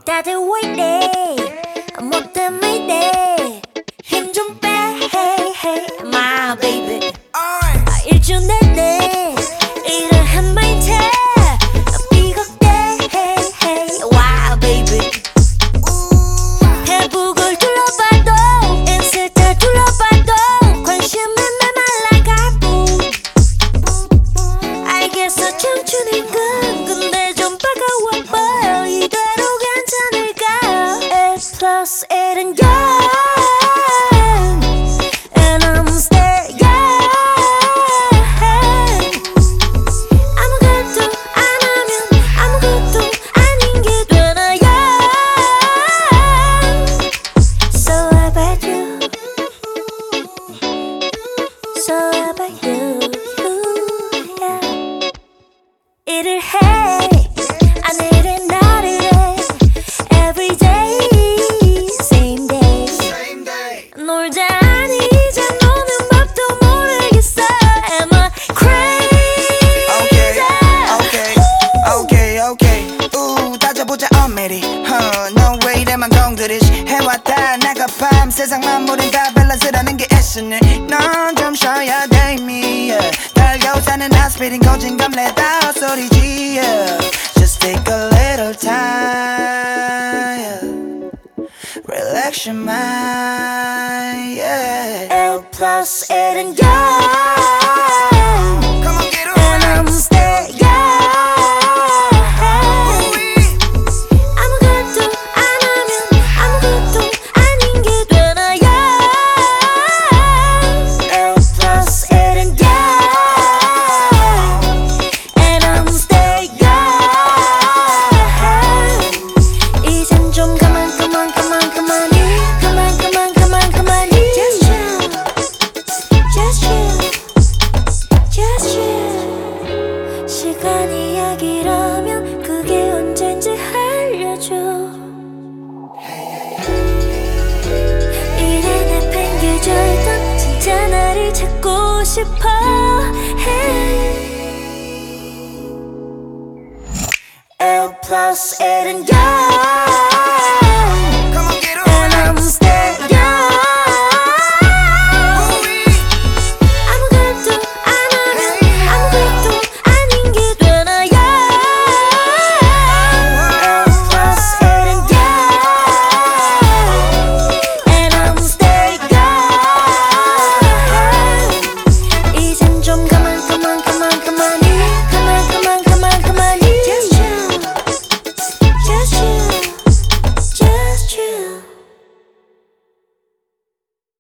다들 waiting 뭐 때문에 힘 좀 빼 my baby 일주 내내 일을 한 마인드 비겁대 wow baby 페북을 둘러봐도 인스타 둘러봐도 관심은 메말라가 뿐 알겠어 춤추는 건 근데 좀 버거워 보여 이대로 괜찮을까 A plus 1은 And I'm staying 아무것도 안 하면 아무것도 아닌 게 되나요 So how about you So how about you yeah. 일을 해 아내를 나를 해 Every day same day 놀자 아니자 노는 법도 모르겠어 Am I crazy Okay. 따져보자 엄밀히 No way 이래만 공들이시 해왔다 나가 밤 세상 만물은 다 밸런스라는 게 애쓰네 넌 좀 쉬어야 돼 이미 달고 사는 아스피린 고진감 내다 헛소리지 Just take a little time Relax your mind L plus 1은 Come on get And I'm staying 아무것도 안 하면 아무것도 아닌 게 되나요 L plus 1은 And I'm staying 이젠 좀 그만이 Just chill 시간이 약이라면 그게 언젠지 알려줘 이래 내팽개쳐있던 진짜 나를 찾고 싶어 L plus 1은